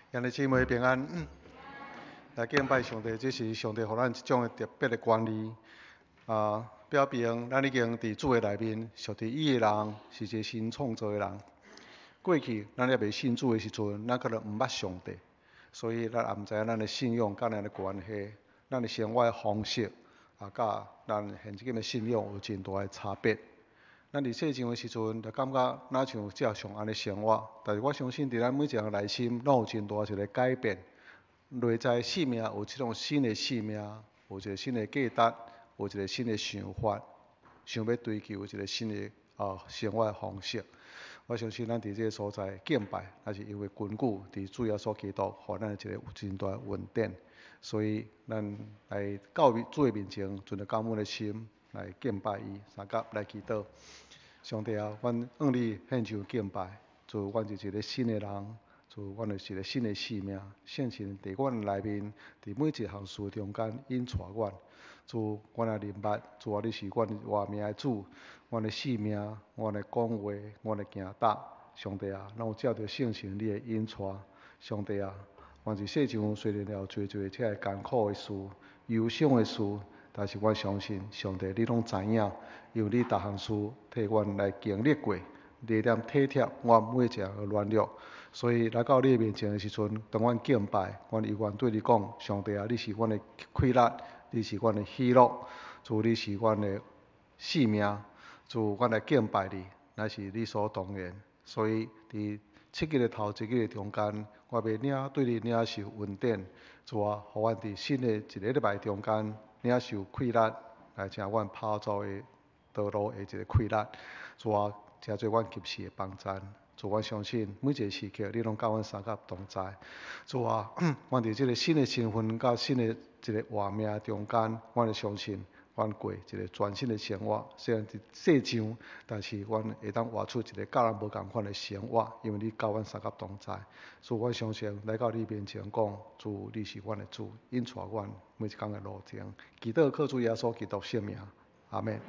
兄弟姊妹平安，来敬拜上帝，这是上帝给咱一种特别的管理。表明咱已经伫主的内面，属伫伊的人是一个新创造的人。过去咱还未信主的时阵，咱可能毋捌上帝，所以咱也毋知影咱的信仰甲咱的关系，咱的生活的方式甲咱现今的信仰有真大的差别。咱伫细上的时阵，就感觉哪像正常安尼生活，但是我相信伫咱每一个人内心，拢有真大一个改变。内在生命有这种新的生命，有一个新的价值，有一个新的想法，想要追求一个新的生活方式。我相信咱伫这个所在敬拜，也是因为根据伫主耶稣基督，互咱一个有真大的恩典。所以咱来到主的面前，存着感恩的心来敬拜伊，三甲来祈祷。上帝啊，阮向你献上敬拜，主，阮是一个新的人，主，阮就是一个新的生命，圣神伫阮内面，伫每一项事中间引带阮。主，阮也明白，主啊，你是阮活命的主，阮的生命，阮的讲话，阮的行踏。上帝啊，咱有照着圣神你的引带。上帝啊，阮是世上虽然有侪侪遮艰苦的事、忧伤的事，但是阮相信上帝你拢知影，因为你逐项事替阮来经历过，历练体贴阮每一项的软弱。所以来到你面前的时阵，当阮敬拜，阮永远对你讲：上帝啊，你是阮的快乐，你是阮的喜乐，主你是阮的生命，主阮来敬拜你，乃是理所当然。所以伫7日的头1日的中间，我要对你领受恩典，主啊，互阮伫新的一个礼拜中间领受快乐，来成阮跑走的道路的一个快乐。主啊，请做阮及时的帮助。主，我相信每一个时刻，你拢甲阮三甲同在。主啊，阮伫这个新的身份、甲新的一个活命中间，阮会相信，阮过一个全新的生活。虽然是世上，但是阮会当活出一个甲人无共款的生活，因为你甲阮三甲同在。所以我相信来到你面前讲，主，你是阮的主，引带阮每一天的路程。祈祷靠主耶稣基督圣名，阿门。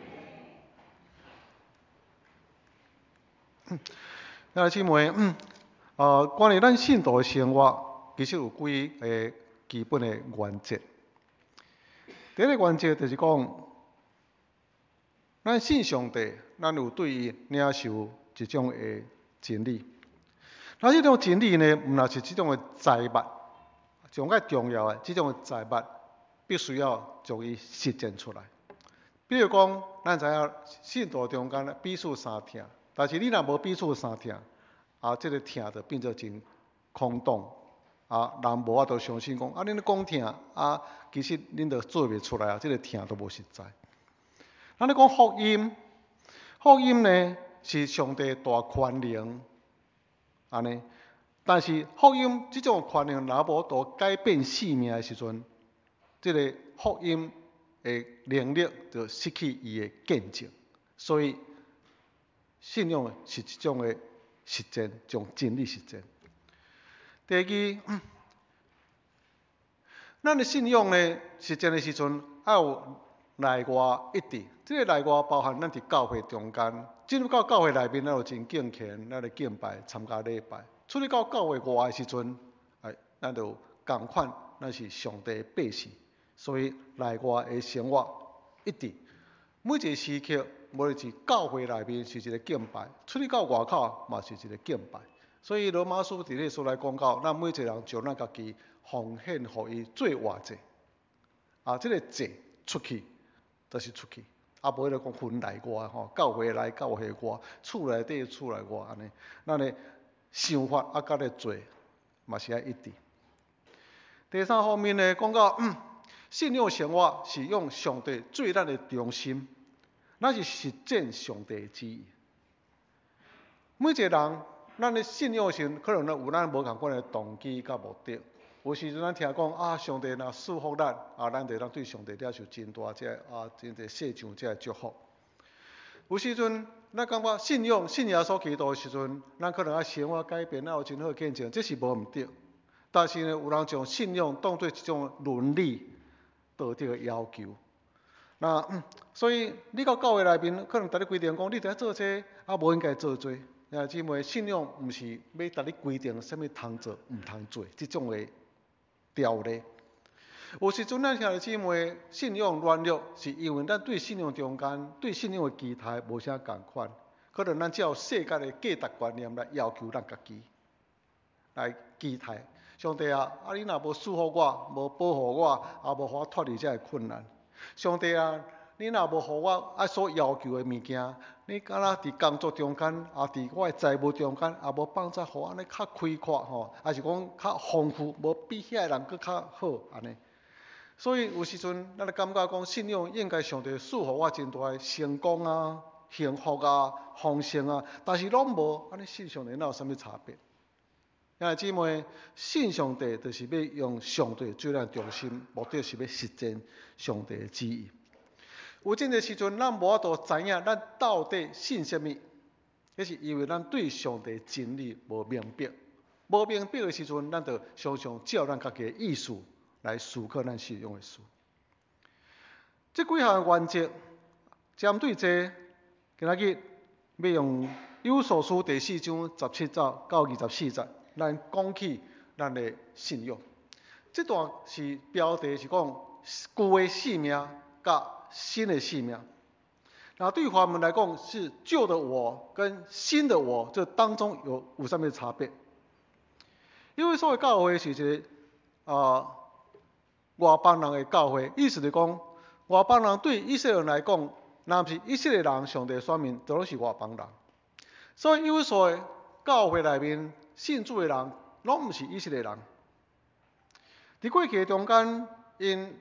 兄弟姊妹，关于咱信徒的生活，其实有几个基本的原则。第一个原则就是讲，咱信上帝，咱有对伊领受一种的真理。那这种真理呢，毋若是这种的财物，上较重要的这种的财物，必须要将伊实践出来。比如讲，咱知影信徒中间彼此相疼。但是你若无彼此相疼，这个疼就变做真空洞，人无法度相信讲，恁咧讲疼，其实恁就做袂出来，这个疼都无实在。咱咧讲福音，福音呢是上帝大权能，安尼，但是福音这种权能若无度改变生命的时阵，这个福音的能力就失去伊的见证，所以。信仰是一种的实践，将真理实践。第二，咱的信仰呢，实践的时阵要有内外一致。这个内外包含咱伫教会中间，进入到教会内面，咱就真敬虔，咱就敬拜、参加礼拜；出去到教会外的时阵，咱就共款，咱是上帝的百姓，所以内外的生活一致。每一个时刻，无论是教会内面是一个敬拜，出去到外口嘛是一个敬拜。所以罗马书伫咧书来讲到，咱每一个人将咱家己奉献互伊做活祭。这个祭出去，就是出去。无迄个讲分内外吼，教会内教会外，厝内底厝内外安尼。咱的想法甲咧做，嘛是要一致。第三方面呢，讲到信仰生活是用上帝做咱的中心，咱是实践上帝的旨意。每一个人，咱的信仰时，可能有咱无共款的动机甲目的。有时阵咱听讲上帝若祝福咱，咱就当对上帝了受真大真侪世上这祝福。有时阵咱感觉信耶稣基督的时阵，咱可能要生活改变，有真好见证，这是无毋对。但是呢，有人将信仰当作一种伦理道德的要求。所以你到教会内面，可能逐日规定讲，你得做这，无应该做这。 兄弟姊妹，信仰毋是要甲你规定啥物通做毋通做，即种的条例。有时阵咱兄弟姊妹信仰软弱，是因为咱对信仰中间对信仰的期待无啥共款，可能咱照世界的价值观念来要求咱家己，来期待上帝啊！你若无赐福我，无保护我，也无互我脱离这个困难。上帝啊！你若无互我所要求的物件，你敢若伫工作中间，伫我的财务中间，也无帮助互安尼较开阔吼，还是讲较丰富，无比遐人佫较好安尼。所以有时阵，咱就感觉讲信仰应该上帝赐予我真大的成功啊、幸福啊、丰盛啊，但是拢无，安尼信上帝哪有啥物差别？兄弟姊妹，信上帝就是要用上帝做咱中心，目的是要实践上帝的旨意。有真个时阵，咱无法度知影咱到底信什么，迄是因为咱对上帝真理无明白。无明白的时阵，咱就常常照咱家己的意思来思考咱信仰的事。这几项原则，针对这，今仔日要用有所书第4章17节到24节。咱讲起咱的信仰，这段是标题是讲旧的性命甲新的性命。那对华文来讲，是旧的我跟新的我，这当中有啥物差别？因为所谓教会是一个外邦人的教会，意思是讲外邦人对以色列人来讲，若不是以色列人上帝的选民，都拢是外邦人。所以有所谓教会内面信主的人，拢毋是以色列人。伫过去中间，因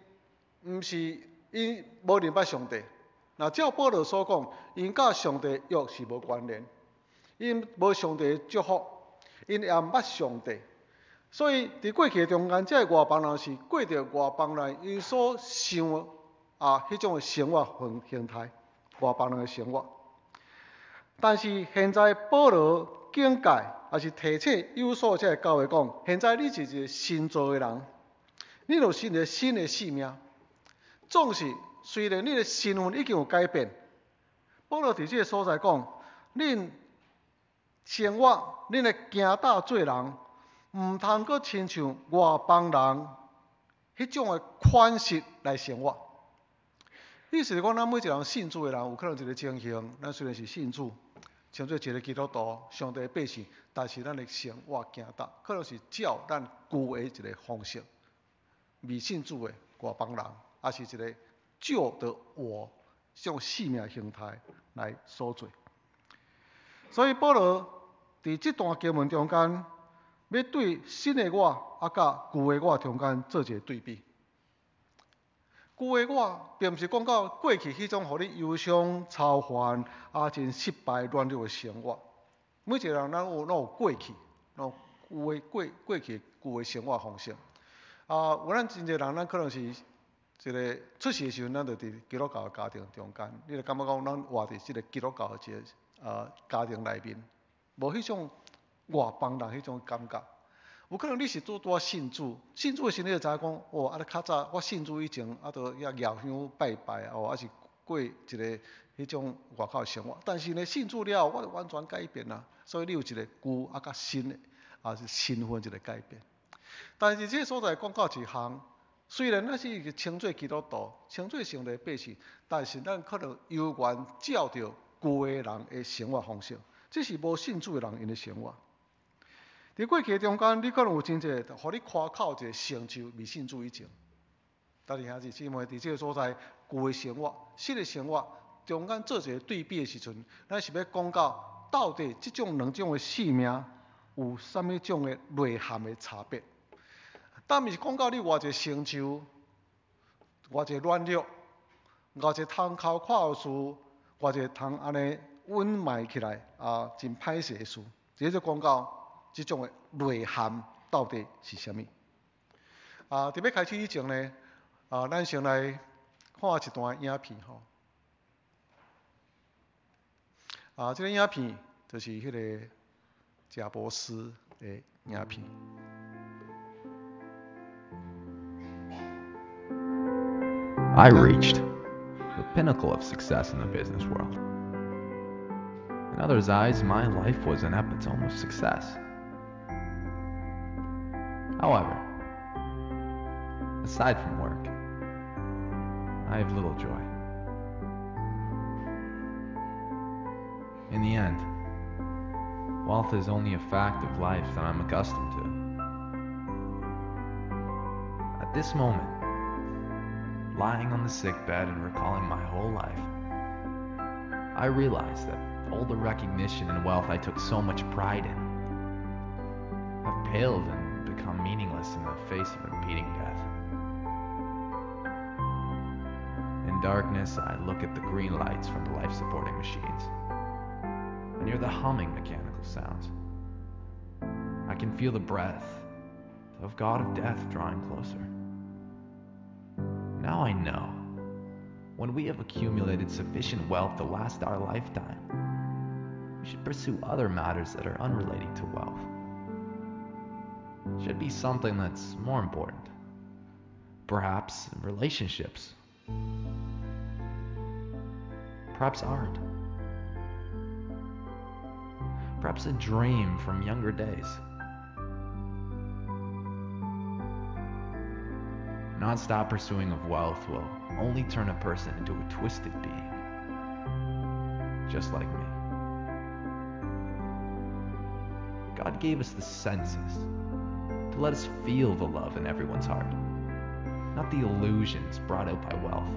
无认捌上帝。那照保罗所讲，因甲上帝约是无关联，因无上帝祝福，因也毋捌上帝。所以伫过去中间，这外邦人是过着外邦人因所想迄种的生活形态，外邦人的生活。但是现在保罗警戒，也是提醒有所这个教会讲，现在你是一个新造的人，你就是一个新的性命。总是虽然你的身份已经有改变，保罗伫这个所在讲，恁生活，恁的行道做人，毋通阁亲像外邦人迄种的款式来生活。意思是讲，咱每一个人信主的人，有可能一个情形，咱虽然是信主，像做一个基督徒，上帝的百姓，但是咱的生活行道，可能是照咱旧的一个方式，未信主的外邦人，也是一个旧的我，这种性命形态来所做。所以保罗伫这段经文中间，要对新的我甲旧的我中间做一个对比。旧的我并毋是讲到过去迄种互你忧伤、操烦、真失败、软弱的生活。每一个人咱有过去，有过去旧的生活方式。有咱真侪人，咱可能是一个出世的时候，咱就伫基督教的家庭中间，你就感觉讲咱活伫这个基督教的一个家庭内面，无迄种外邦人迄种感觉。有可能你是拄信主，信主的时候你就知影讲，较早我信主以前，就遐绕香拜拜，还是过一个迄种外口的生活。但是呢，信主了后，我就完全改变啦。所以你有一个旧甲新的，是身份一个改变。但是这个所在讲到一项，虽然咱是一个称作基督徒，称作上帝百姓，但是咱可能犹原照着旧的人的生活方式，这是无信主的人因的生活。伫过去中间，你可能有真侪，互你夸口一个成就，未信主以前。但是兄弟姊妹，伫这个所在，旧的生活、新的生活中间做一个对比的时阵，咱是要讲到底这种两种的性命有啥物种的内涵的差别？但毋是讲到你偌济成就、偌济软弱、偌济通口看的事、偌济通安尼稳卖起来真歹势的事，这就讲到这种的内涵到底是啥物？伫要开始以前呢，咱先来看一段影片吼。这个影片就是迄个贾伯斯的影片。 I reached the pinnacle of success in the business world. In others' eyes, my life was an epitome of success. However, aside from work, I have little joy. In the end, wealth is only a fact of life that I'm accustomed to. At this moment, lying on the sick bed and recalling my whole life, I realize that all the recognition and wealth I took so much pride in have paled and become meaningless in the face of impending death. In darkness, I look at the green lights from the life-supporting machines and hear the humming mechanical sounds. I can feel the breath of God of Death drawing closer. Now I know, when we have accumulated sufficient wealth to last our lifetime, we should pursue other matters that are unrelated to wealth. It should be something that's more important. Perhaps relationships. Perhaps art. Perhaps a dream from younger days. Non-stop pursuing of wealth will only turn a person into a twisted being, just like me. God gave us the senses to let us feel the love in everyone's heart, not the illusions brought out by wealth.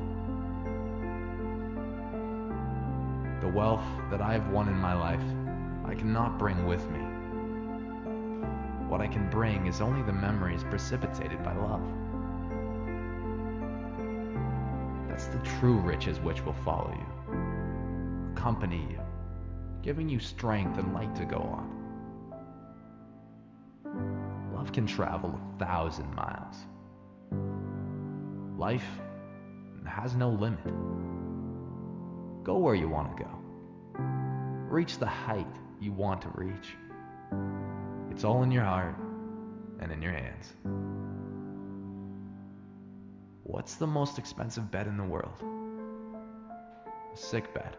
The wealth that I have won in my life, I cannot bring with me. What I can bring is only the memories precipitated by love. That's the true riches which will follow you, accompany you, giving you strength and light to go on. Love can travel 1,000 miles. Life has no limit. Go where you want to go. Reach the height you want to reach. It's all in your heart and in your hands. What's the most expensive bed in the world? A sick bed.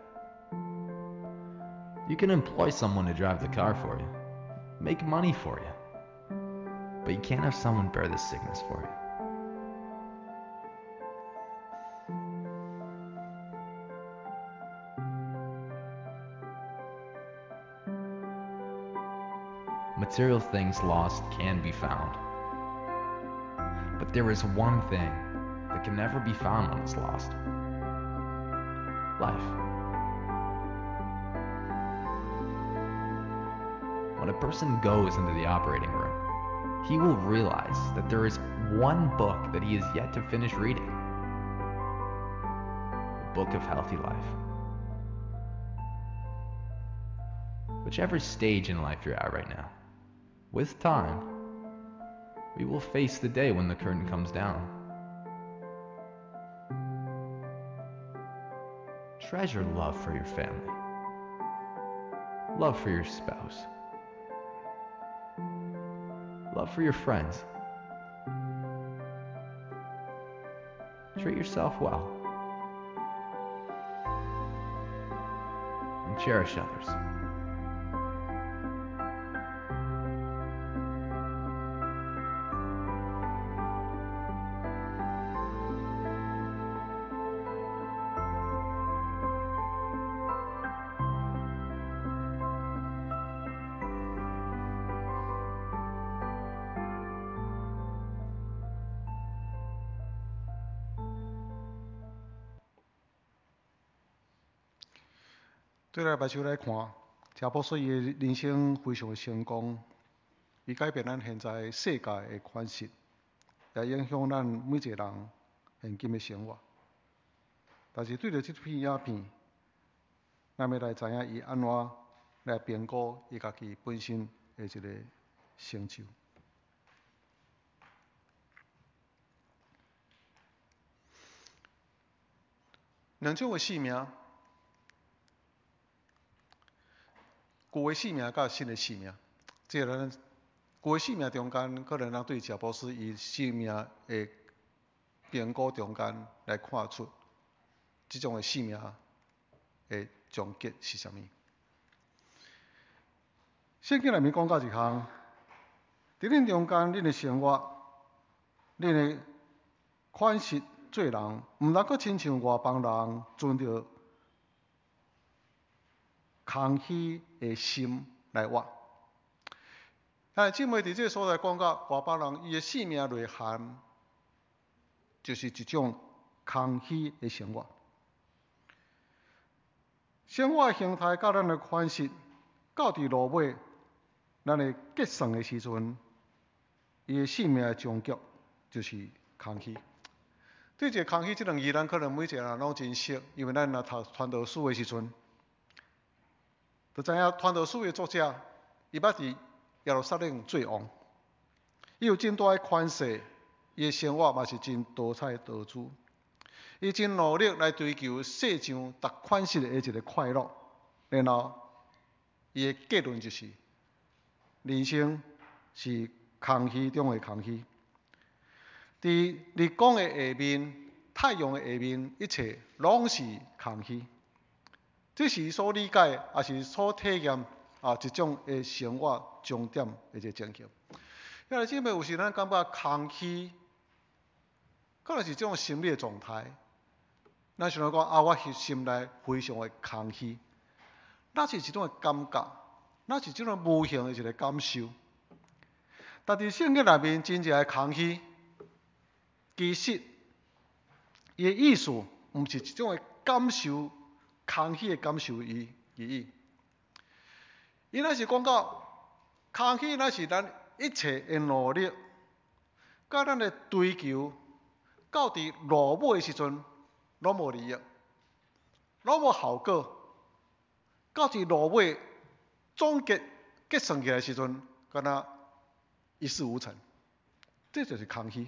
You can employ someone to drive the car for you, make money for you, but you can't have someone bear the sickness for you. Material things lost can be found, but there is one thing that can never be found when it's lost. Life. When a person goes into the operating room, he will realize that there is one book that he has yet to finish reading. The book of healthy life. Whichever stage in life you're at right now, with time, we will face the day when the curtain comes down. Treasure love for your family, love for your spouse, love for your friends. Treat yourself well and cherish others. 对咱目睭来看，乔布斯伊的人生非常的成功，伊改变咱现在世界的款式，也影响咱每一个人现今的生活。但是对着这片影片，咱要来知影伊安怎来评估伊家己本身的一个成就。两种的生命。旧的生命甲新的生命，即个咱旧的生命中间，可能咱对乔布斯伊生命的评估中间来看出，即种的生命的终结是啥物。 圣经内面讲到一项，伫恁中间，恁的生活，恁的款式做人，毋能够亲像外邦人存着空虚的心来活。但姊妹伫这个所在讲到外邦人，伊的性命内涵，就是一种空虚的生活。生活的形态甲咱的款式，到伫落尾，咱的结算的时阵，伊的性命的终局就是空虚。对一个空虚这两字，咱可能每一个人拢真熟，因为咱若读传道书的时阵，就知影传道书的作者，伊捌伫耶路撒冷做王，伊有真大的权势，伊的生活嘛是真多彩多姿。伊真努力来追求世上逐款式的一个快乐，然后伊的结论就是，人生是空虚中的空虚。伫日光的下面，太阳的下面，一切拢是空虚。这是所理解，也是所体验一种的生活终点的一个情形。因为姊妹有时咱感觉空虚，可能是这种心理的状态。咱想讲我心内非常的空虚，那是一种的感觉，那是这种无形的一个感受。但伫圣经内面真正的空虚，其实伊的意思毋是一种的感受，空虚的感受而已。伊若是讲到空虚，那是咱一切的努力，甲咱的追求，到伫落尾的时阵，拢无利益，拢无效果，到伫落尾总结算起来的时阵，敢若一事无成，这就是空虚。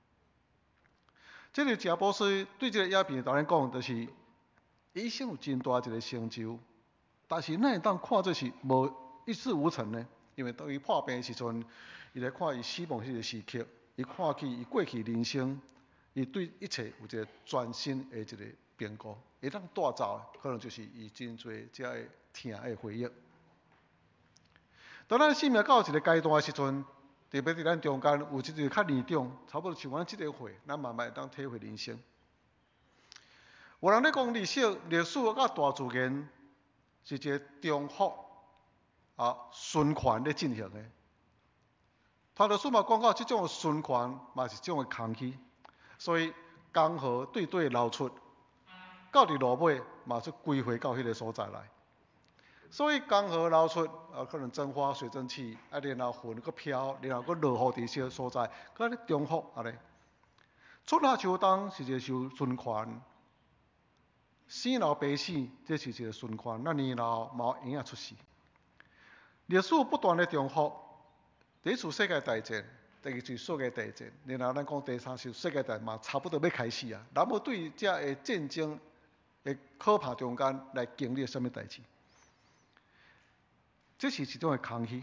这个贾博士对这个鸦片导演讲，就是伊一生有真大一个成就，但是哪会当看做是无一事无成呢？因为当伊破病的时阵，伊来看伊死亡迄个时刻，伊看起伊过去人生，伊对一切有一个全新的一个评估，会当带走的，可能就是伊真侪遮个疼的回忆。当咱生命到一个阶段的时阵，特别伫咱中间有一个较年长，差不多像咱即个岁，咱慢慢会当体会人生。有人咧讲历史甲大自然是一个重复循环咧进行的。传道书嘛讲到，即种循环嘛是一种的空虚，所以江河对对流出，到伫落尾嘛是归回到迄个所在来。所以江河流出，可能蒸发水蒸气，然后云搁飘，然后搁落雨伫些所在，搁咧重复安尼。春夏秋冬是一个循环，生老病死这是一个循环，咱年老嘛有婴仔出世。历史不断的重复，第一次世界大战，第二次世界大战，然后咱讲第三次世界大战嘛差不多要开始啊，咱要对这个战争的可怕中间来经历什么代志？这是一种的空虚。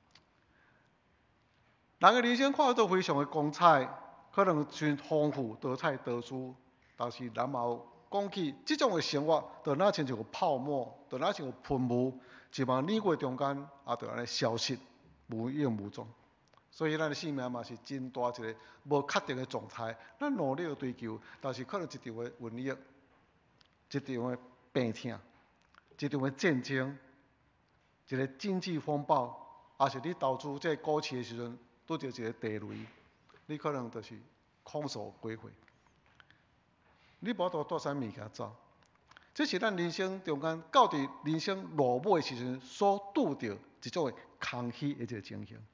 人的人生看都非常的光彩，可能真丰富、多彩多姿，但是咱嘛有讲起这种的生活，就若亲像个泡沫，就若像个喷雾，一万年过中间就安尼消失，无影无踪。所以咱的生命嘛是真大一个无确定的状态，咱努力的追求，但是可能一场的瘟疫，一场的病痛，一场的战争。一个经济风暴，也是你投资这股市的时阵，拄着一个地雷，你可能就是空手归回，你无法度带啥物件走。这是咱人生中间到伫人生落尾的时阵所拄着一种的空虚的一个情形。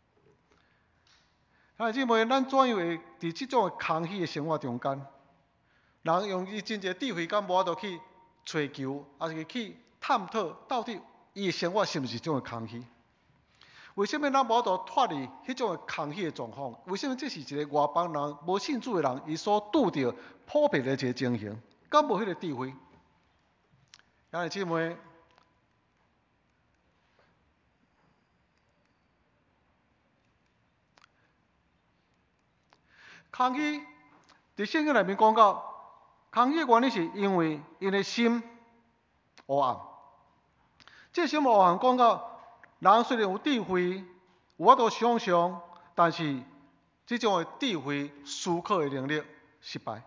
姊妹，咱怎样会伫这种的空虚的生活中间，人用伊真侪智慧，敢无法度去追求，还是去探讨到底？伊的生活是毋是一种的空虚？为什么咱无法度脱离迄种的空虚的状况？为什么这是一个外邦人、无信主的人，伊所拄着普遍的一个情形？敢无迄个智慧？姊妹，空虚伫圣经内面讲到，空虚的原因是因为因的心黑暗。这心黑暗讲到， 人虽然有智慧，有法度想象，但是这种的智慧思考的能力失败。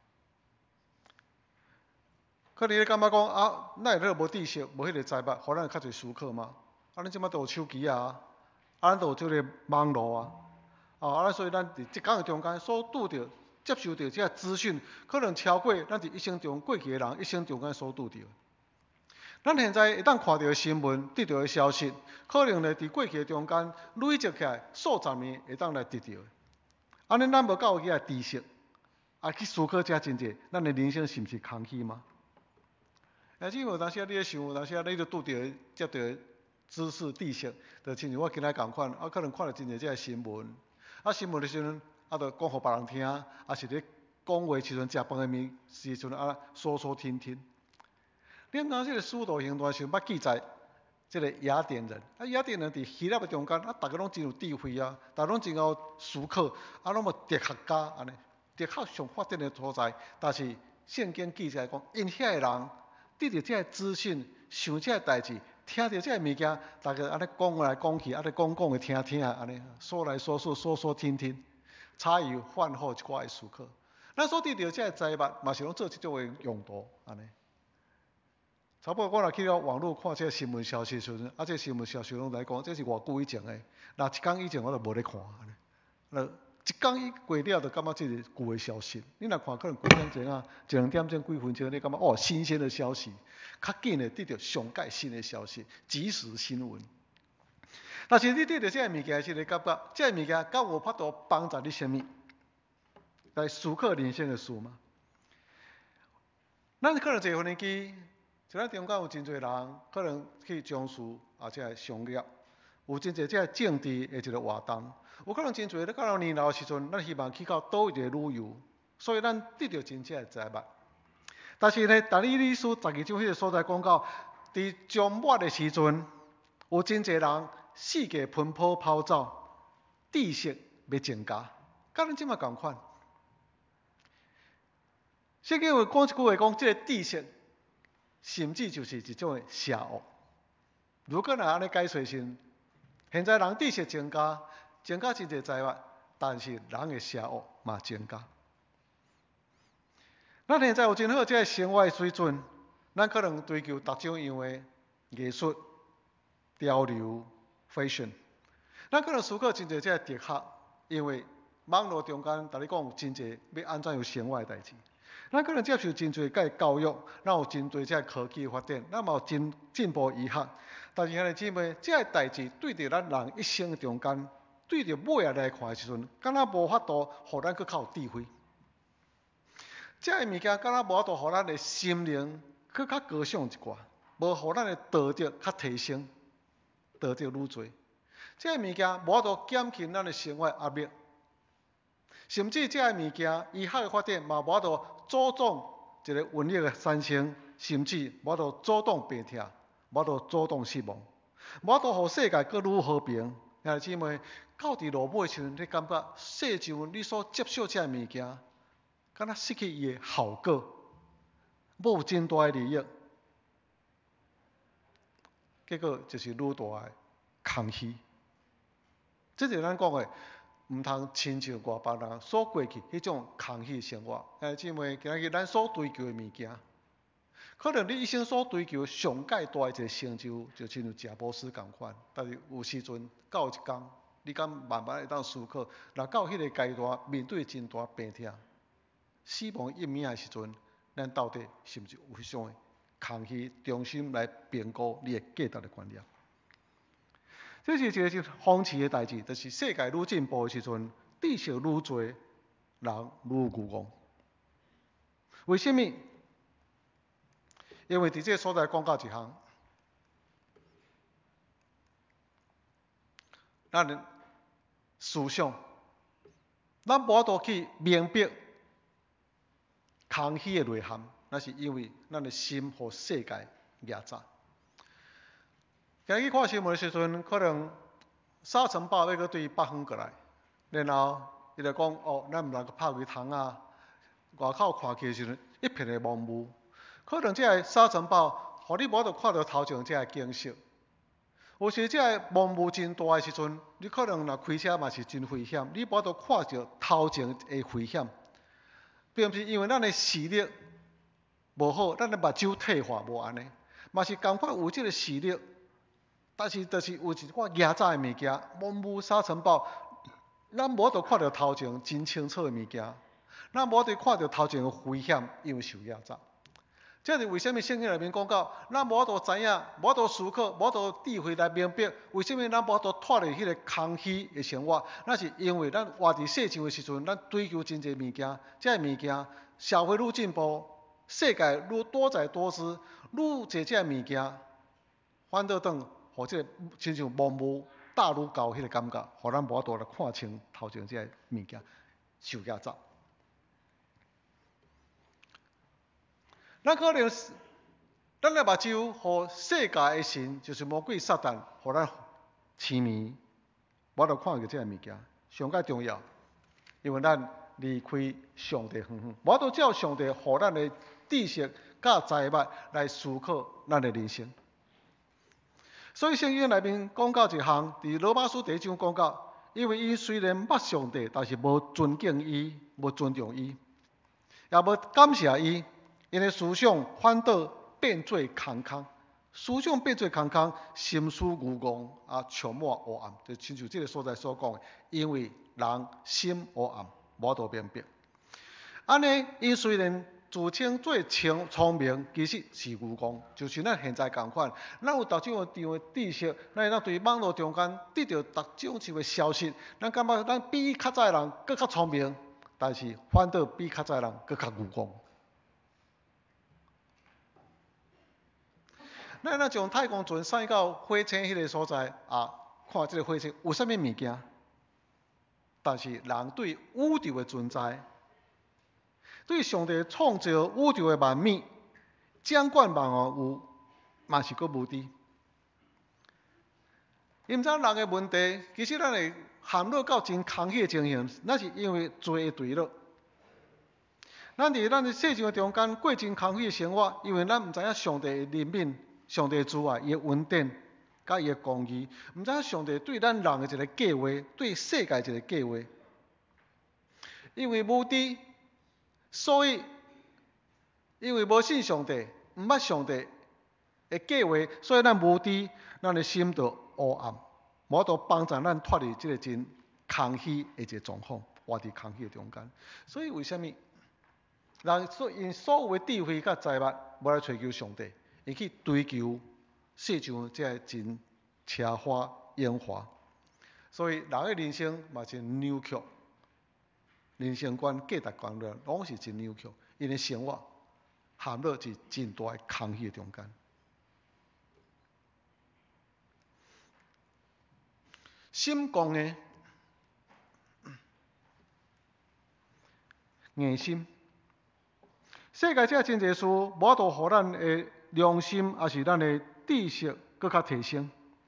可能你感觉讲啊，咱迄个无知识，无迄个财物，互咱较侪思考嘛。啊，咱即摆都有手机啊，啊，咱都有即个网络啊，啊，所以咱伫一工的中间所拄着、接受到这资讯，可能超过咱伫一生中过去的人一生中间所拄着。咱现在会当看到的新闻、得到的消息，可能咧伫过去的中间累积起来数十年会当来得到。安尼咱无够有遐知识，啊去思考遮真济，咱的人生是毋是空虚吗？只有当时你咧想，有当时你就拄着接到知识知识，就亲像我今仔共款，可能看到真侪遮新闻，新闻的时阵，就讲互别人听，是咧讲话时阵、食饭的时阵说说听听。你讲这个使徒行传时，捌记载这个雅典人，雅典人伫希腊的中间，大家拢真有智慧啊，大家拢真有思考，拢无哲学家安尼，哲学上发展的所在，但是圣经记载讲，因遐个人得到这资讯，想这代志，听到这物件，大家安尼讲来讲去，安尼讲的听听，安尼说来说去，说说听听，差异饭后一寡的思考。咱所得到这财物，嘛是拢做这种的用途，安尼。差不多我若去了网络看这新闻消息的时阵，这新闻消息拢来讲，这是偌久以前的，那一工以前我就无咧看，安尼，一工一过了，就感觉这是旧的消息。你若看可能几点钟啊，一两点钟几分钟，你感觉新鲜的消息，较紧的得到上盖新的消息，即时新闻。但是你得到这物件是你感觉，这物件敢有法度帮助你什么？来思考人生的事吗？咱可能坐飞机。咱中间有真侪人可能去从事这商业，有真侪这政治的一个活动，有可能真侪咧到年老的时阵，咱希望去到倒一个旅游，所以咱得到真正的财物。但是呢，但以理书12章迄个所在讲到，伫终末的时阵，有真侪人世界奔波跑走，知识要增加，甲咱即马共款。圣经有讲一句话讲，这个知识。甚至就是一种的邪恶。如果若安尼解释是，现在人知识增加，增加真侪财物，但是人的邪恶嘛增加。咱现在有真好这个生活的水准，咱可能追求各种样的艺术、潮流、fashion。咱可能思考真侪这个哲学，因为网络中间甲你讲有真侪要安怎样生活的代志。咱可能接受真侪个教育，咱有真侪这科技发展，咱嘛有真进步医学。但是兄弟姊妹，这个代志对着咱人一生中间，对着尾仔来看的时阵，敢若无法度，互咱更较有智慧。这个物件敢若无法度，互咱的心灵更较高尚一寡，无互咱的道德较提升，道德愈侪。这个物件无法度减轻咱的生活压力。甚至这个物件，医学的发展嘛无法度阻挡一个瘟疫的产生，甚至无法度阻挡病痛，无法度阻挡死亡，无法度互世界更愈和平。兄弟姊妹，到伫落尾时阵，你感觉世上你所接受这物件，敢若失去伊的效果，无有真大的利益，结果就是愈大的空虚。这就是咱讲的。毋通亲像外别人所过去迄种空虚生活。兄弟姊妹，今日咱所追求的物件，可能你一生所追求上界大的一个成就，就亲像贾博士共款。但是有时阵到一天，你敢慢慢会当思考，若到迄个阶段面对真大病痛、死亡一命的时阵，咱到底是毋是有迄种的空虚，重新来评估你的价值的观念？这是一个讽刺的代志，就是世界愈进步的时阵，知识愈多，人愈愚戆。为什么？因为伫这个所在讲到一项，咱的思想，咱无法度去明白空虚的内涵，那是因为咱的心互世界压榨。今日看新闻的时阵，可能沙尘暴要搁对北方过来，然后伊就讲咱毋通去拍开窗啊，外口看起的时阵一片的蒙雾，可能这个沙尘暴，互你无法度看到头前这个景色。 或是这盲雾真大的时阵，你可能若开车嘛是真危险，你无都看到头前的危险，并不是因为咱的视力无好，咱的目睭退化无安尼，嘛是同款有这个视力，但是就是有一寡压榨的物件，盲雾沙尘暴，咱无都看到头前真清楚的物件，咱无得看到头前的危险，因为受压榨。这是为什么圣经内面讲到，咱无都知影，无都思考，无都智慧来明白，为什么咱无都脱离迄个空虚的生活？那是因为咱活伫世上的时阵，咱追求真侪物件，这物件社会愈进步，世界愈多彩多姿，愈侪这物件，反倒当互这亲像盲目大愈高迄个感觉，互咱无都来看清头前这物件，受压榨。咱可能，咱的目睭互世界的神，就是魔鬼撒旦，互咱痴迷，无得看到这物件，上介重要，因为咱离开上帝远远，无得照上帝互咱的知识甲财物来思考咱的人生。所以圣经内面讲到一项，伫罗马书第1章讲到，因为伊虽然捌上帝，但是无尊敬伊，无尊重伊，也无感谢伊。因为思想反倒变做空空，思想变做空空，心思愚戆啊，充满黑暗，就亲像这个所在所讲的，因为人心黑暗，无道明白。安尼，伊虽然自称最聪明，其实是愚戆，就是咱现在同款，咱有逐种样的知识，咱对网络中间得到逐种样的消息，咱感觉咱比较早人更较聪明，但是反倒比较早人更较愚戆。咱若从太空船驶到火星迄个所在啊，看这个火星有啥物物件？但是人对宇宙的存在，对上帝创造宇宙的万物、掌管万物，嘛是阁无知。因知人的问题，其实咱会陷入到真空虚的情形，那是因为罪的坠落。咱伫咱的世上中间过真空虚的生活，因为咱毋知影上帝的怜悯。上帝的慈爱，伊的恩典，甲伊的公义，毋知影上帝对咱人的一个计划，对世界一个计划。因为无知，所以因为无信上帝，毋捌上帝的计划，所以咱无知，咱的心就黑暗，无都帮助咱脱离这个真空虚的一个状况，活伫空虚的中间。所以为什么人因所有的智慧甲财物，无来追求上帝？伊去追求世上这真奢华烟华，所以人的人生嘛是扭曲，人生观、价值观念拢是真扭曲，因为生活陷入是真大的空虚中间。心讲的硬心，世界这真侪事，无都互咱的良心，也是咱的知识更较提升。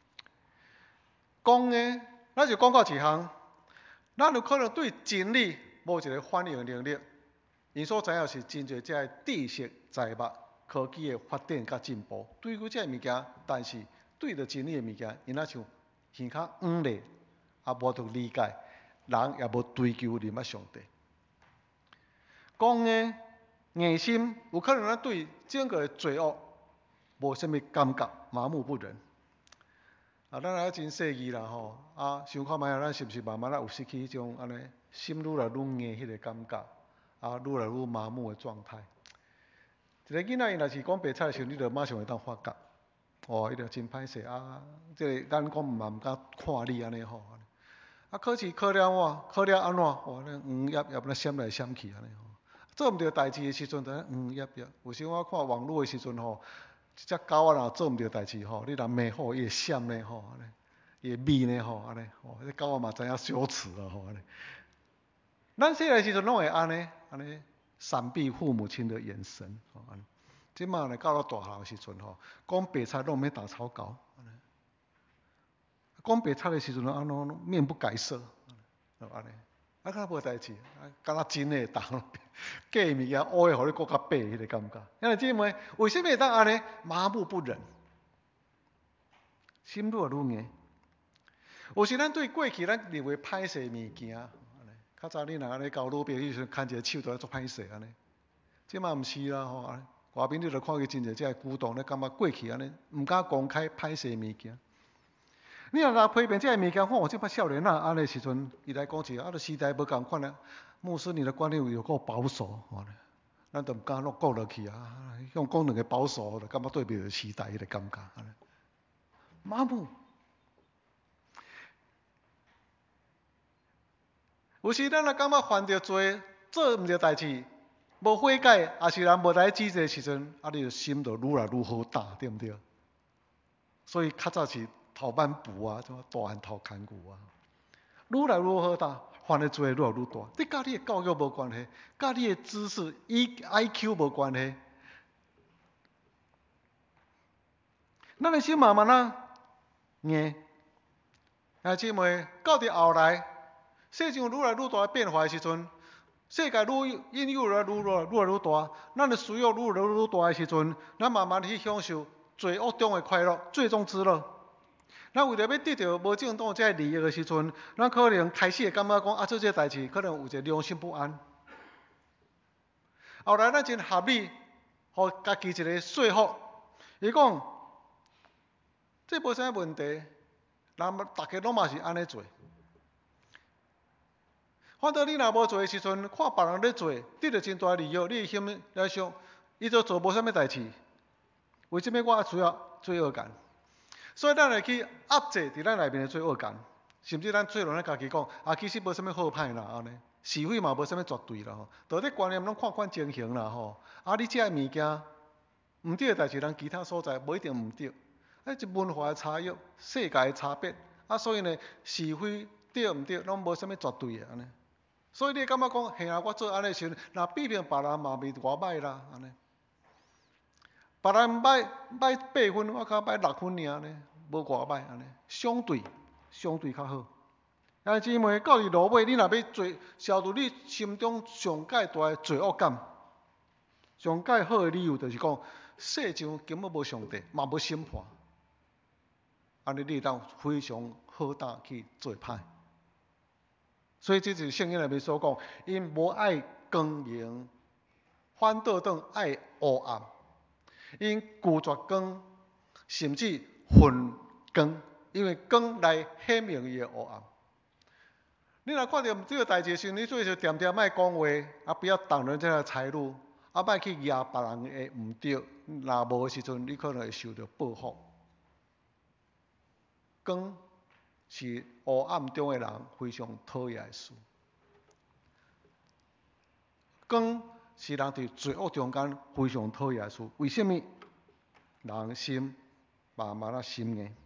讲的，咱就讲到一项，咱有可能对真理无一个反应能力。因所知影是真侪这知识、财物、科技的发展甲进步，对于这物件，但是对着真理的物件，因若像耳较黄咧，也无得理解，人也无追求认捌上帝。讲的硬心，有可能咱对整个罪恶。无啥物感觉，麻木不仁。啊，咱也真细腻啦吼，啊，想看觅下咱是毋是慢慢有失去迄种安尼心愈来愈硬迄个感觉，啊，愈来愈麻木的状态。一个囡仔伊若是讲白菜的时候，你就马上会当发觉，哦，伊就真歹势啊，即个咱讲嘛毋敢看你安尼吼。啊，考试考了哇，考了安怎？哇，那叶叶那闪来闪去安尼吼。做毋着代志的时阵，就叶叶。有时我看网络的时阵吼。只狗仔若做毋着代志吼，你若骂好，伊会闪咧吼，安尼，伊会咪咧吼，安尼，吼，迄狗仔嘛知影羞耻啊吼，安尼。咱细个时阵拢会安尼，闪避父母亲的眼神，吼安尼。即马呢，到了大汉的时阵吼，讲白菜拢免打草稿，安尼。讲白菜的时阵，安怎面不改色，安尼。啊，较无代志，敢若真诶当，假物件乌诶，互你搁较白迄个感觉。因为姊妹，为什么会当安尼麻木不仁？ 心愈来愈硬。有时咱对过去咱认为歹势物件，较早你若安尼交女朋友时，牵一个手都做歹势安尼，即嘛毋是啦吼。外面你著看见真侪即个举动，你感觉过去安尼，毋敢公开歹势物件。你若来批评即个物件，即摆少年仔安尼时阵，伊来讲一个，时代无共款啊。牧师，你的观念有够保守，咱都毋敢讲落去啊。用讲两个保守，就感觉对袂着时代迄个感觉安尼。麻木。有时咱若感觉犯着罪，做毋着代志，无悔改，也是人无来指责时阵，你的心就愈来愈好打，对毋对？所以较早是头挽步啊，什么大汉头牵牛啊，愈来愈好打，犯的罪愈来愈大。你甲你的教育无关系，甲你的知识、IQ 无关系。咱的心慢慢啊硬。兄姊妹，到伫后来，世上愈来愈大变化的时阵，世界引诱愈来愈大，咱的需要愈来愈大的时阵，咱慢慢去享受罪恶中的快乐，最终之乐。咱为了要得到无正当这利益的时阵，咱可能开始会感觉讲做这代志可能有一个良心不安。后来咱真合理，互家己一个说服，伊讲这无啥问题，人大家拢嘛是安尼做。反倒你若无做的时阵，看别人咧做，得到真大利益，你心来想，伊就做无啥物代志，为什么我需要罪恶感？所以咱会去压制伫咱内面的罪恶感，甚至咱做人咧家己讲，其实无啥物好歹啦，安尼是非嘛无啥物绝对啦，道德观念拢看看情形啦吼。你遮物件毋对的代志，人其他所在无一定毋对，一文化的差异、世界的差别，所以呢是非对毋对，拢无啥物绝对的安尼。所以你感觉讲，嘿啊，我做安尼时阵，若批评别人嘛袂偌歹啦，安尼。别人歹8分，我较歹6分尔呢，无偌歹安尼，相对较好。兄姊妹，到伫落尾，你若要做消除你心中上介大的罪恶感，上介好的理由就是讲，世上根本无上帝，嘛无审判，安尼你当非常好胆去做歹。所以这就是圣经内面所讲，因无爱光明，反倒当爱黑暗；因拒绝光，甚至恨光，因为光来显明伊的黑暗。你若看到毋对的代志时，你最少点点莫讲话，不要挡人家的财路，莫去压别人的毋对，若无的时阵，你可能会受到报复。光是黑暗中的人非常讨厌的事。光是人伫罪恶中间非常讨厌的事。为什么？人心慢慢心硬。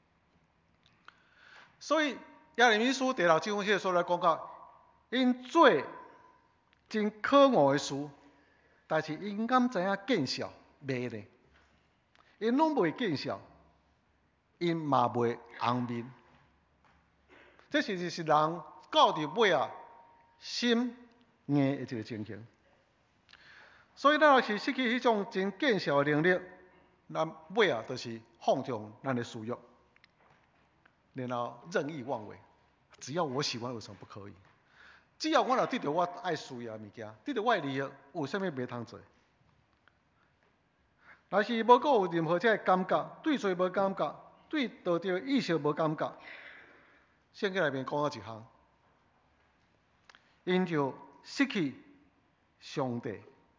所以耶利米书第6章迄所来讲到，因做真可恶的事，但是因敢知影见笑，袂呢？因拢袂见笑，因嘛袂红面。这是人到伫尾啊，心硬的一个情形。所以咱若是失去迄种真见笑的能力，咱尾啊就是放纵咱的私欲，然后任意妄为。只要我喜欢，为什么不可以？只要我若得到我爱需要的物件，得到我的利益，有啥物袂通做？若是无阁有任何这感觉，对罪无感觉，对道德意识无感觉，圣经内面讲到一项，因就失去上帝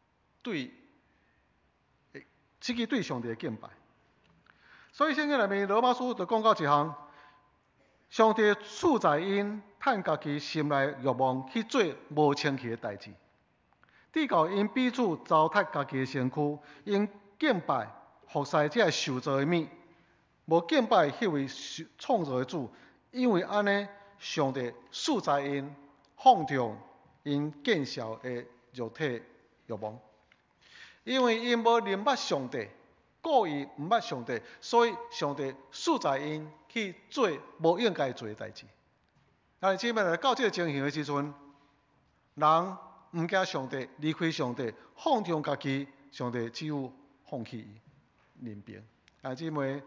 对上帝的敬拜。所以圣经内面罗马书就讲到一项，上帝赐在因趁家己心内欲望去做无清气的代志，直到因彼此糟蹋家己的身躯，因敬拜服侍这受造的物，无敬拜迄位创造的主，因为安尼，上帝赐在因放纵因见笑的肉体欲望，因为因无认捌上帝，故意毋捌上帝，所以上帝赐在因去做无应该做的代志。但是，姊妹到这个情形的时阵，人毋惊上帝，离开上帝，放纵家己，上帝只有放弃伊，任凭。姊妹，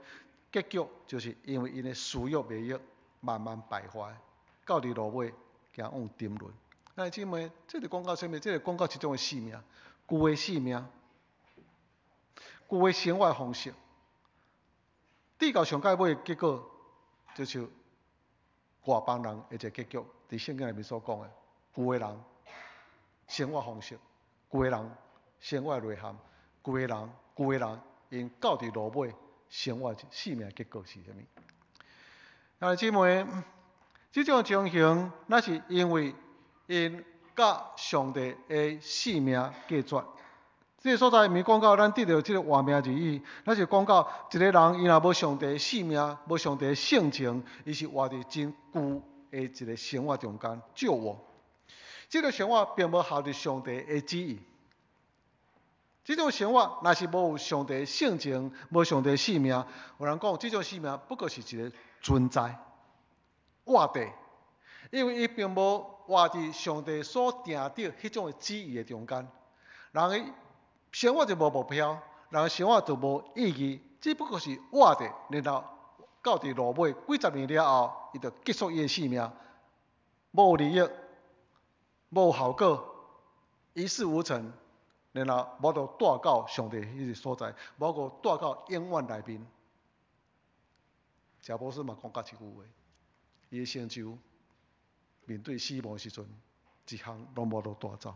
结局就是因为因的私欲未益，慢慢败坏，到伫落尾行往沉沦。咱姊妹，这是讲到什么？这是讲到一种的性命，旧的性命，旧的生活的方式，直到上界尾的结果，就像外邦人的一个结局，伫圣经内面所讲的，旧的人生活方式，旧的人生活的内涵，旧的人因到伫落尾生活性命的结果是啥物？啊，姊妹，这种情形，那是因为因甲上帝的性命隔绝。这个所在面讲到，咱得到这个活命而已。咱是讲到一个人，伊若无上帝的性命，无上帝的性情，伊是活伫真旧的一个生活中间，旧我。这个生活并无效伫上帝的旨意。这种生活若是无有上帝的性情，无上帝的性命，有人讲这种性命不过是一个存在、活地，因为伊并无活伫上帝所定的迄种的旨意的中间。人的生活就无目标，人的生活就无意义，只不过是活地，然后到伫落尾几十年了后，伊就结束伊的性命，无利益，无效果，一事无成。然后无就带到上帝迄个所在，无就带到永远内面。贾博士嘛讲过一句话，伊的成就面对死亡的时阵，一项拢无就带走。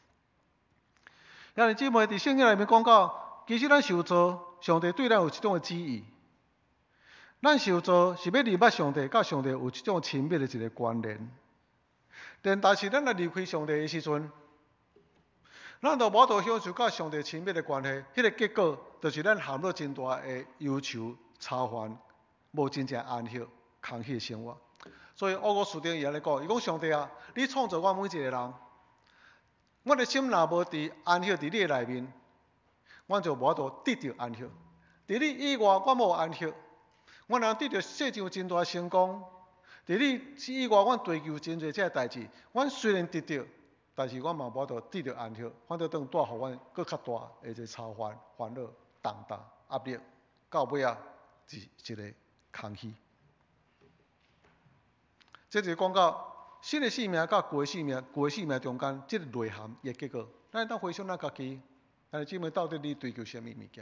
兄弟姊妹，伫圣经内面讲到，其实咱受造，上帝对咱有一种的旨意。咱受造是要认捌上帝，甲上帝有一种亲密的一个关联。但是咱若离开上帝的时阵，咱就无法享受甲上帝亲密的关系，迄个结果就是咱陷入真大的忧愁、操烦，无真正安息、空虚的生活。所以乌古书顶伊安尼讲，伊讲上帝啊，你创造我每一个人，我的心若无伫安息伫你的内面，我就无法度得到安息。伫你以外，我无安息。我若得到世上真大成功，伫你以外，我追求真侪这代志，我虽然得到。但是我嘛无法度得到安息，反倒当带互阮搁较大的一个操烦、烦恼、重担、压力，到尾啊是一个空虚。这就是讲到新的性命甲旧的性命、旧的性命中间，这个内涵的结果。咱当回想咱家己，咱姊妹到底你追求什么物件？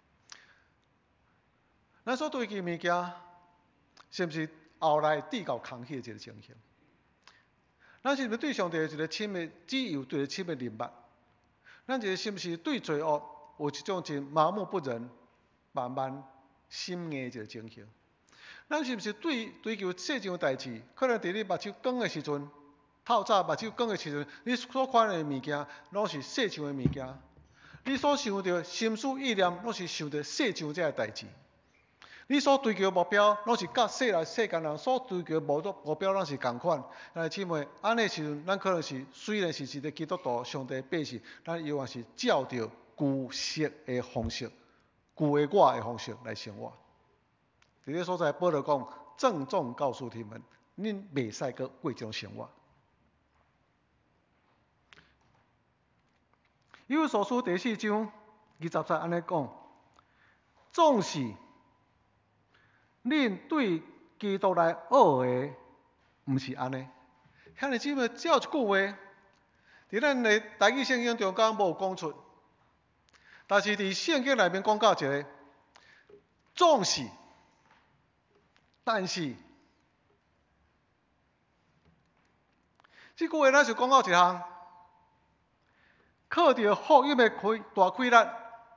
咱所追求物件，是不是后来递到空虚的一个情形？咱是毋是对上帝有一个深的旨意，有对深的认捌？咱是毋是对罪恶有一种真麻木不仁、慢慢心硬的一个情形？咱是毋是追求世上的代志？可能伫你目睭光的时阵，透早目睭光的时阵，你所看的物件拢是世上的物件，你所想到心思意念拢是想到世上这代志。你所追求的目标，拢是甲世间人所追求的目标，拢是共款。但是姊妹，安尼时阵，咱可能是虽然是一个基督徒、上帝的百姓，咱依然是照着旧式的方式、旧的我的方式来生活。伫个所在，保罗讲，郑重告诉你们，恁袂使阁过这种生活。以弗所书第4章20节安尼讲，总是。恁对基督来学的，毋是安尼。兄弟姊妹，只有一句话，伫咱的台语圣经中间无讲出，但是伫圣经内面讲到一个，总是，但是，这句话咱是讲到一项，靠着福音的大开力，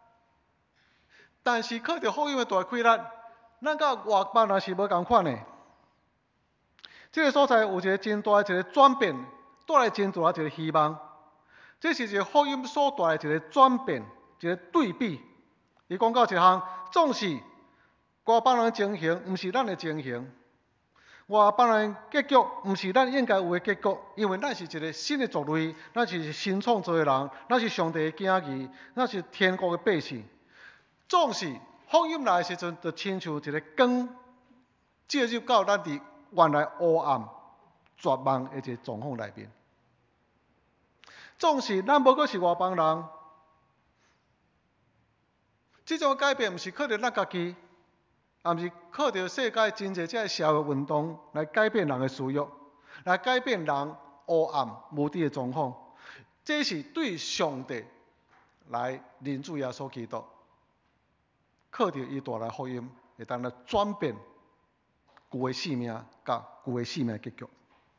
但是靠着福音的大开力。咱甲外邦人是无共款的，这个所在有一个真大的一个转变，带来真大的一个希望。这是一个福音所带来一个转变，一个对比。伊讲到一项，总是外邦人的情形，毋是咱的情形；外邦人结局，毋是咱应该有的结局。因为咱是一个新的族类，咱是新创造的人，咱是上帝的囝儿，咱是天国的百姓。总是。福音来的时阵，就亲像一个光照入到咱伫原来黑暗、绝望的一个状况内面。总是咱无过是外邦人，这种改变毋是靠着咱家己， 也毋是靠着世界真侪这社会运动来改变人的思欲，来改变人黑暗无知的状况。这是对上帝来认主耶稣基督，靠着伊带来福音，会当来转变旧的生命，甲旧的生命结局。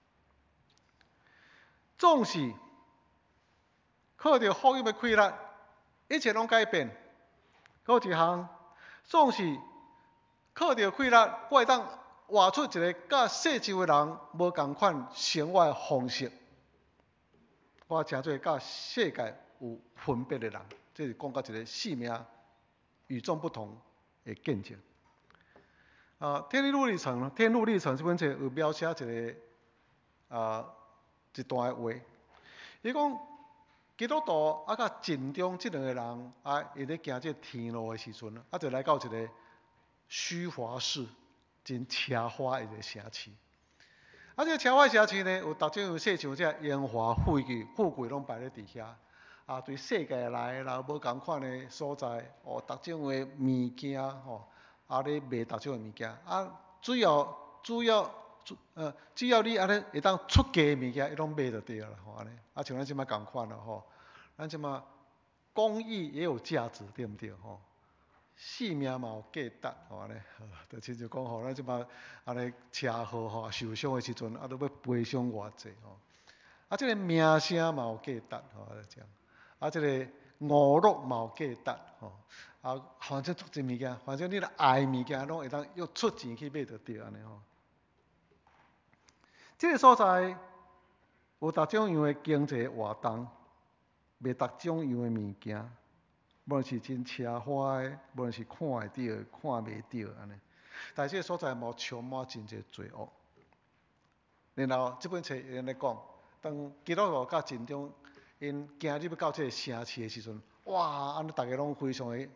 总是靠着福音的开力，一切拢改变。搁一项，总是靠着开力，我会当活出一个甲世上的人无共款生活的方式。我称做甲世界有分别的人，这是讲到一个生命与众不同的见证。天路历程》这本册有描写一段的话，伊讲基督徒甲尽忠这两个人伊咧行这天路的时阵，就来到一个虚华市，真奢华的一个城市。这个奢华城市呢，有逐种有世上这荣华富贵拢摆咧伫遐。对世界来啦，无共款的所在，逐种的物件咧卖逐种的物件。只要你安尼会当出价的物件，伊拢卖就对啦，安尼。像咱即摆共款啦，咱即摆公益也有价值，对毋对？性命嘛有价值，安尼，就亲像讲咱即摆安尼车祸受伤的时阵，都要赔偿偌济即个名声嘛有价值，即个娱乐嘛有价值，反正足济物件，反正你若爱物件，拢会当用出钱去买就对安尼这个所在有逐种样的经济活动，卖逐种样的物件，无论是真奢华的，无论是看会到、看袂到安尼。但这个所在嘛充满真侪罪恶。然后这本册因咧讲，当基督徒甲尽忠，因行入到这个城市的时阵，哇！安尼大家拢非常的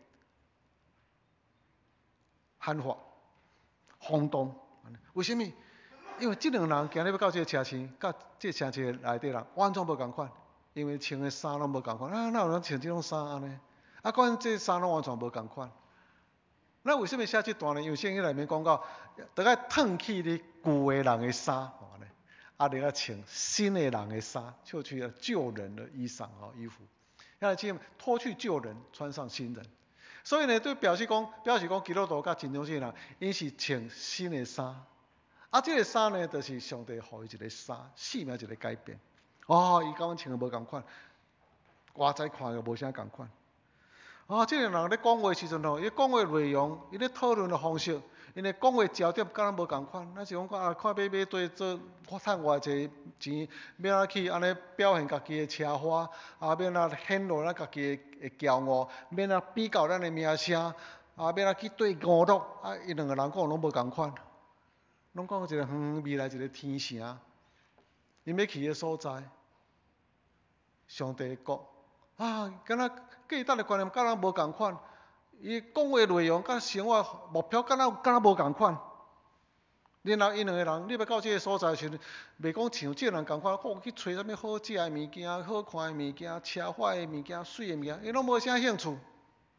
喊发、轰动。为什么？因为这两人行入到这个城市，甲这城市内底人完全无共款，因为穿的衫拢无共款。哪有人穿这种衫安尼？管这衫拢完全无共款。那为什么写这段呢？因为圣经内面讲到，得爱褪去你旧的人的衫，安尼，你要穿新的人的衫，就去旧人的衣裳衣服。脱去旧人，穿上新人。所以呢，对表示讲基督徒甲真正信人，因是穿新的衫。这个衫呢，就是上帝予伊一个衫，生命一个改变。伊甲阮穿的无共款，外在看又无啥共款。这个人咧讲话时阵伊讲话内容，伊咧讨论的方式，因咧讲话焦点敢若无共款。咱是讲看要对做趁偌济钱，要去安尼表现家己的奢华，要显露咱家己的骄傲，要比较咱的名声，要去对娱乐，伊两个人讲拢无共款。拢讲一个未来一个天城，因要去的所在，上帝的国敢若价值的观念敢若无共款，伊讲话内容甲生活目标敢若无共款。然后因两个人，你要到这个所在时，袂讲像这人共款，去找啥物好食的物件、好看的物件、奢华的物件、水的物件，伊拢无啥兴趣。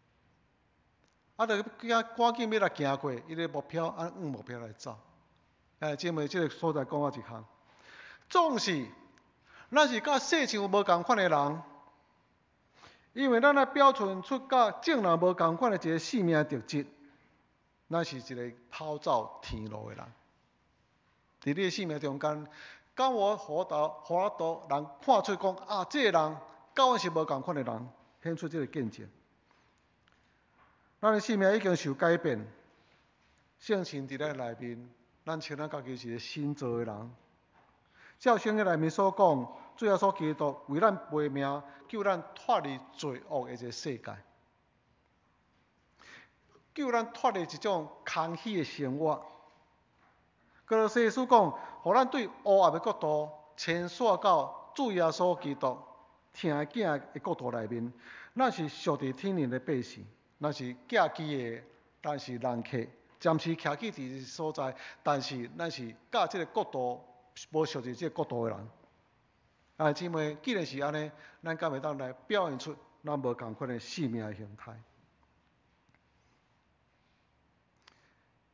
就赶紧要来行过，伊个目标往目标来走。姐妹，这个所在讲一项，总是咱是甲世上无共款的人，因为咱表现出甲正人无共款的一个生命特质，咱是一个跑走天路的人。伫你的生命中间，敢有互人看出讲这个人甲阮是无共款的人，显出这个见证。咱的生命已经受改变，圣神伫咱内面。咱称咱家己是一个新造的人，照圣经内面所讲，主耶稣基督为咱赔命，救咱脱离罪恶的一个世界，救咱脱离一种空虚的生活。哥罗西书讲，互咱对黑暗的国度迁徙到主耶稣基督听囝的国度内面。咱是属伫天灵的百姓，咱是寄居的，但是人客。暂时徛起伫所在，但是咱是甲这个国度无属于这个国度的人。姊妹，既然是安尼，咱敢会当来表现出咱无共款的生命的形态？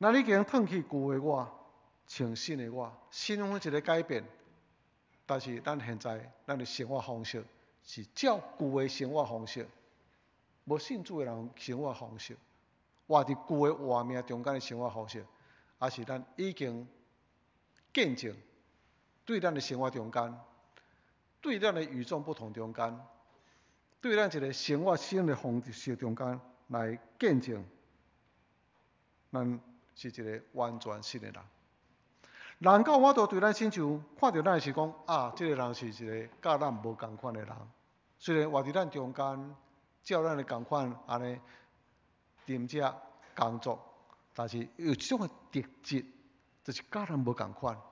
咱已经褪去旧的我，穿新的我，身份一个改变。但是咱现在咱的生活方式是照旧的生活方式，无信主的人生活方式，活伫旧的活命中间的生活方式，还是咱已经见证对咱的生活中间，对咱的与众不同中间，对咱一个生活新的方式中间来见证，咱是一个完全新的人。人到我都对咱亲像看到咱是讲啊，这个人是一个甲咱无共款的人。虽然活伫咱中间，照咱的共款安尼踮遮工作，但是有一种的特质，就是甲咱无共款。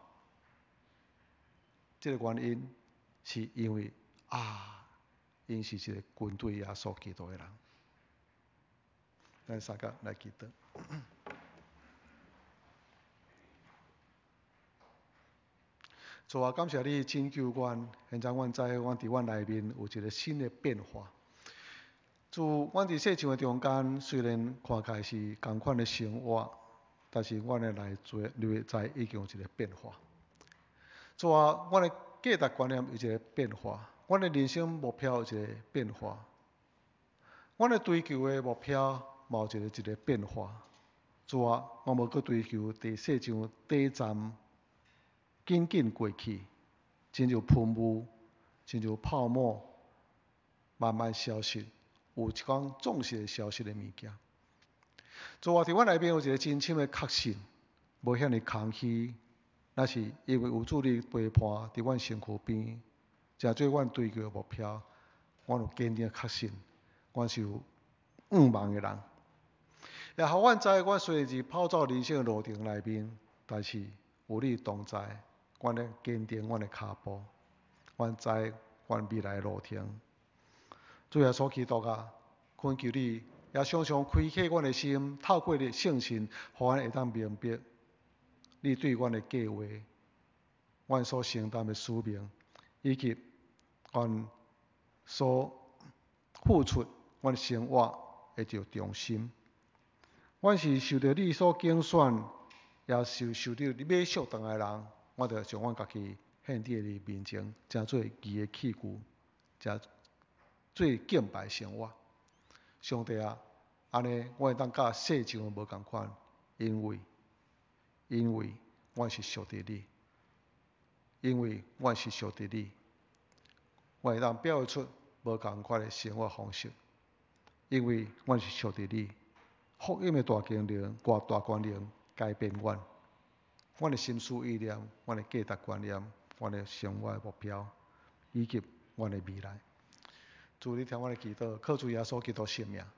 这个原因是因为因是一个军队耶稣基督的人。咱三个来祈祷。主啊，感谢你拯救阮，现在阮知阮伫阮内面有一个新的变化。主，阮伫世上的中间，虽然看起来是同款的生活，但是阮的内在已经有一个变化。主啊，阮的价值观念有一个变化，阮的人生目标有一个变化，阮的追求的目标嘛有一个变化。主啊，我无去追求伫世上短暂紧紧过去，亲像喷雾，亲像泡沫，慢慢消失，有一天总是会消失的物件。主啊，伫阮内面有一个真深的确信，无遐尼空虚，那是因为有主你陪伴伫阮身躯边，成做阮追求的目标。阮有坚定的确信，阮是有仰望的人。也互阮知，阮虽然是跑走人生的路程内面，但是有你同在，阮咧坚定阮的脚步。阮知阮未来的路程。主耶稣基督啊，恳求你也常常开启阮的心，透过你圣心，互阮会当明白你对阮的计划，阮所承担的使命，以及阮所付出阮生活的着重心。阮是受到你所拣选，也是受到你买赎回来的人，我着将阮家己献伫你面前，诚做义的器具，诚做敬拜生活。上帝啊，安尼我会当甲世上的无共款，因为阮是属于你，因为阮是属于你，我会当表现出无共款的生活方式，因为阮是属于你。福音的大权能改变阮的心思意念，阮的价值观念，阮的生活的目标，以及阮的未来。主，你听我的祈祷，靠主耶稣基督圣名。